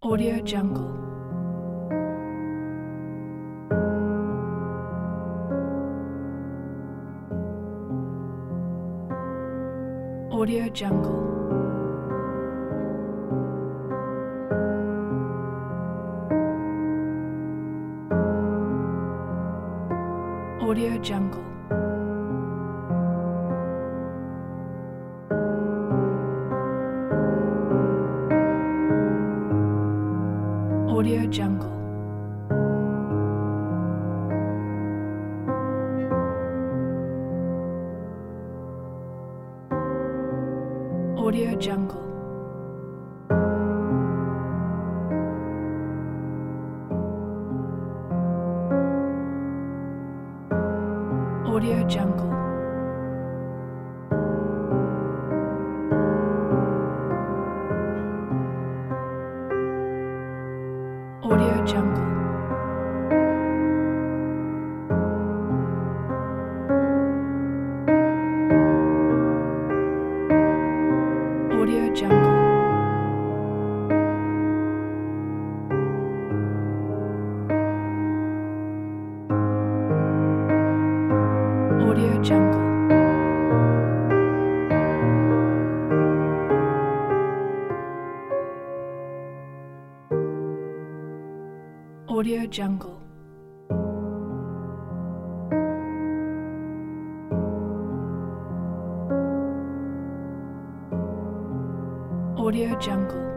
Audio Jungle. Audio Jungle. Audio Jungle. Audio Jungle. Audio Jungle. Audio Jungle. Audio Jungle. Audio Jungle. Audio Jungle. Audio Jungle. Audio Jungle.